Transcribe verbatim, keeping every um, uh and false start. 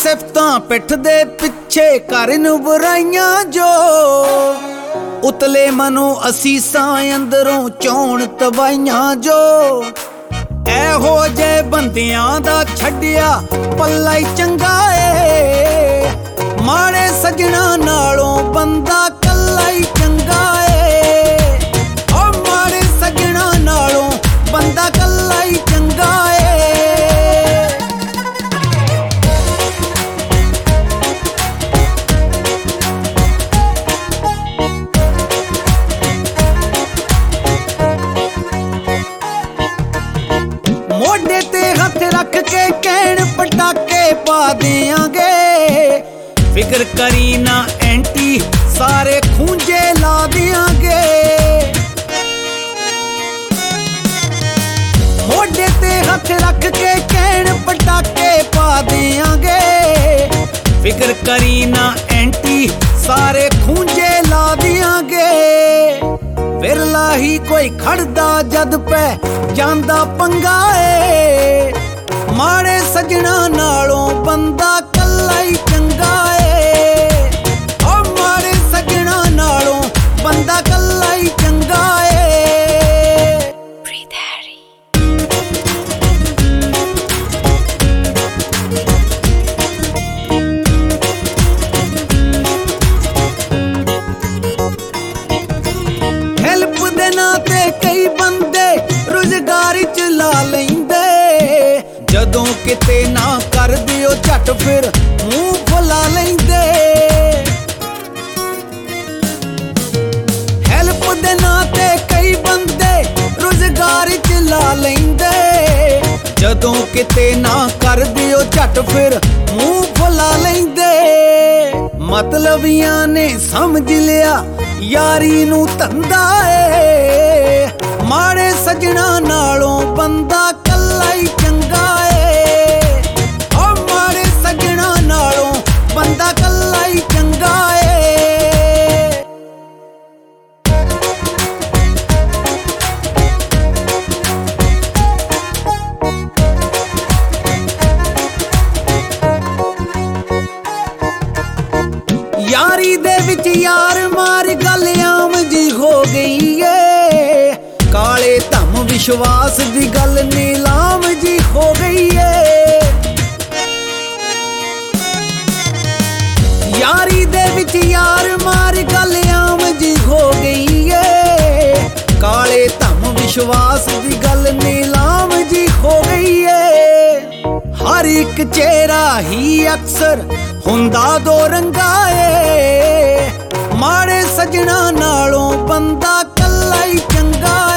ਸਿਫਤਾਂ ਪਿੱਠ ਦੇ ਪਿੱਛੇ ਕਰਨ ਬੁਰਾਈਆਂ ਜੋ ਉਤਲੇ ਮਨੋਂ ਅਸੀਸਾਂ ਅੰਦਰੋਂ ਚੋਣ ਤਬਾਈਆਂ ਜੋ ਇਹੋ ਜੇ ਬੰਦਿਆਂ ਦਾ ਛੱਡਿਆ ਪੱਲਾ ਹੀ ਚੰਗਾ ਏ ਮਾੜੇ ਸੱਜਣਾ ਨਾਲੋਂ ਬੰਦਾ ਕੱਲਾ ਹੀ ਚੰਗਾ ਏ ਓ ਮਾੜੇ ਸੱਜਣਾ ਨਾਲੋਂ ਬੰਦਾ ਕੱਲਾ ਹੀ ਚੰਗਾ ਏ ਮੋਢੇ ਤੇ ਹੱਥ ਰੱਖ ਕੇ ਕਹਿਣ ਪਟਾਕੇ ਪਾ ਦਿਆਂਗੇ ਫਿਕਰ ਕਰੀ ਨਾ ਐਂਟੀ ਸਾਰੇ ਖੂੰਜੇ ਲਾ ਦਿਆਂਗੇ ਮੋਢੇ ਤੇ ਹੱਥ ਰੱਖ ਕੇ ਕਹਿਣ ਪਟਾਕੇ ਪਾ ਦਿਆਂਗੇ ਫਿਕਰ ਕਰੀ ਨਾ ਐਂਟੀ ਸਾਰੇ ਖੂੰਜੇ ਲਾ ਦਿਆਂਗੇ ਵਿਰਲਾ ਹੀ ਕੋਈ ਖੜਦਾ ਜਦ ਪੈ ਜਾਂਦਾ ਪੰਗਾ ਏ ਮਾੜੇ ਸੱਜਣਾ ਨਾਲੋਂ ਬੰਦਾ ਕੱਲਾ ਹੀ ਚੰਗਾ ਏ ਓ ਮਾੜੇ ਸੱਜਣਾ ਨਾਲੋਂ ਬੰਦਾ ਕੱਲਾ ਹੀ ਚੰਗਾ ਏ ਹੈਲਪ ਦੇ ਨਾਂ ਤੇ ਕਈ ਬੰਦੇ ਰੁਜ਼ਗਾਰ ਚ ਲਾ ਲੈਂਦੇ ਜਦੋਂ ਕਿਤੇ ਨਾ ਕਰਦੇ ਉਹ ਝੱਟ ਫਿਰ ਮੂੰਹ ਫੁਲਾ ਲੈਂਦੇ ਹੈਲਪ ਦੇ ਨਾਂ ਤੇ ਕਈ ਬੰਦੇ ਰੁਜ਼ਗਾਰ ਚ ਲਾ ਲੈਂਦੇ ਜਦੋਂ ਕਿਤੇ ਨਾ ਕਰਦੇ ਉਹ ਝੱਟ ਫਿਰ ਮੂੰਹ ਫੁਲਾ ਲੈਂਦੇ ਮਤਲਬੀਆਂ ਨੇ ਸਮਝ ਲਿਆ ਯਾਰੀ ਨੂੰ ਧੰਦਾ ਏ ਮਾੜੇ ਸੱਜਣਾ ਨਾਲੋਂ ਬੰਦਾ ਕੱਲਾ ਹੀ ਚੰਗਾ ਏ ਓ ਮਾੜੇ ਸੱਜਣਾ ਨਾਲੋਂ ਬੰਦਾ ਕੱਲਾ ਹੀ ਚੰਗਾ ਏ ਯਾਰੀ ਦੇ ਵਿੱਚ ਯਾਰ ਮਾਰ ਗੱਲ ਆਮ ਜੀ ਹੋ ਗਈ ਏ ਕਾਲੇ ਧਮ ਵਿਸ਼ਵਾਸ ਦੀ ਗੱਲ ਨੀਲਾਮ ਜੀ ਹੋ ਗਈ ਏ ਯਾਰੀ ਦੇ ਵਿੱਚ ਯਾਰ ਮਾਰ ਗੱਲ ਆਮ ਜੀ ਹੋ ਗਈ ਏ ਕਾਲੇ ਧਮ ਵਿਸ਼ਵਾਸ ਦੀ ਗੱਲ ਨੀਲਾਮ ਜੀ ਹੋ ਗਈ ਏ ਹਰ ਇੱਕ ਚਿਹਰਾ ਹੀ ਅਕਸਰ ਹੁੰਦਾ ਦੋ ਰੰਗਾ ਏ ਮਾੜੇ ਸੱਜਣਾ ਨਾਲੋਂ ਬੰਦਾ ਕੱਲਾ ਹੀ ਚੰਗਾ